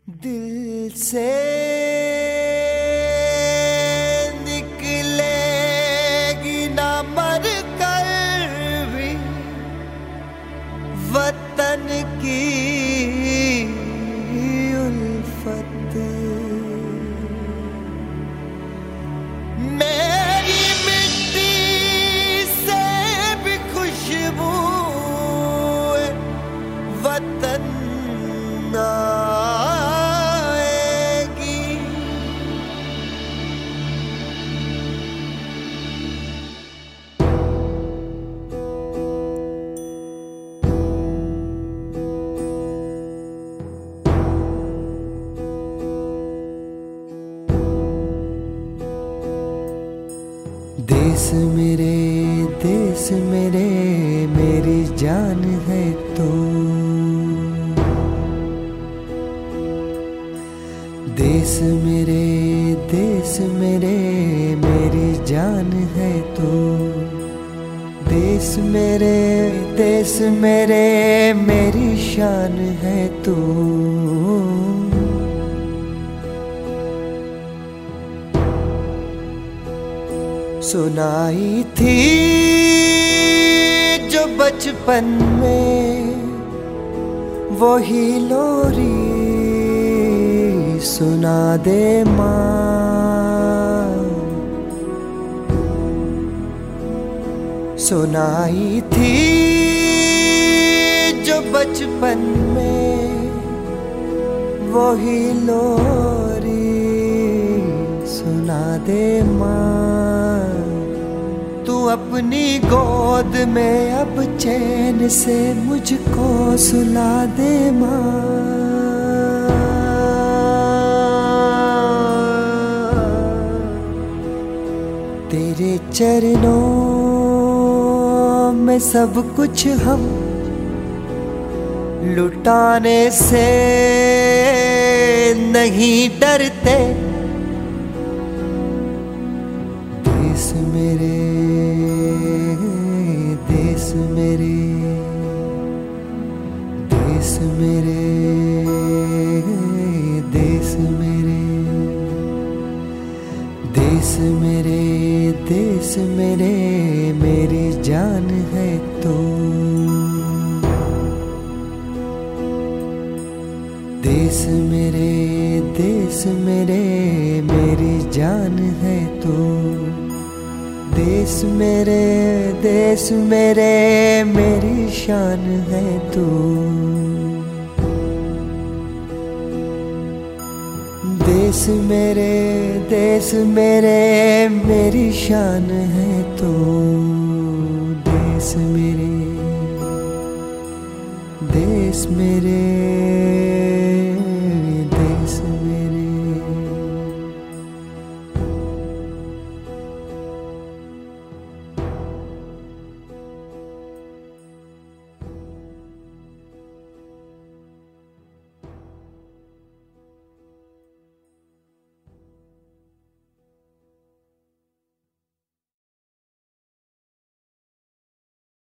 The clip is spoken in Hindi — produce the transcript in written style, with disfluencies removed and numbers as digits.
दिल से निकलेगी ना मर कर भी वतन की उल्फत। मेरी मिट्टी से भी खुशबू वतन देश मेरे मेरी जान है तो। देश मेरे मेरी जान है तो। देश मेरे मेरी शान है तो। सुनाई थी जो बचपन में वही लोरी सुना दे माँ। सुनाई थी जो बचपन में वही लोरी सुना दे माँ। तू अपनी गोद में अब चैन से मुझको सुला दे माँ। तेरे चरणों में सब कुछ हम लुटाने से नहीं डरते। देश मेरे देश मेरे देश मेरे देश मेरे देश मेरे देश मेरे मेरी जान है तो। देश मेरे मेरी जान है तो। देश मेरे मेरी शान है तो। देश मेरे मेरी शान है तो। देश मेरे